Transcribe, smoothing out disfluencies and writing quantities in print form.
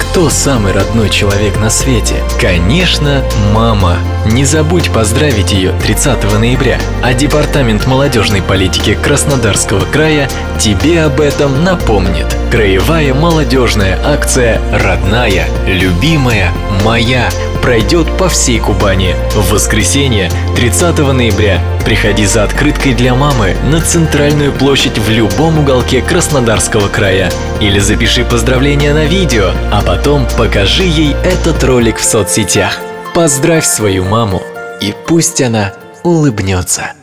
Кто самый родной человек на свете? Конечно, мама. Не забудь поздравить ее 30 ноября, а Департамент молодежной политики Краснодарского края тебе об этом напомнит. Краевая молодежная акция «Родная, любимая, моя» пройдет по всей Кубани. В воскресенье, 30 ноября, приходи за открыткой для мамы на центральную площадь в любом уголке Краснодарского края. Или запиши поздравления на видео, а потом покажи ей этот ролик в соцсетях. Поздравь свою маму, и пусть она улыбнется.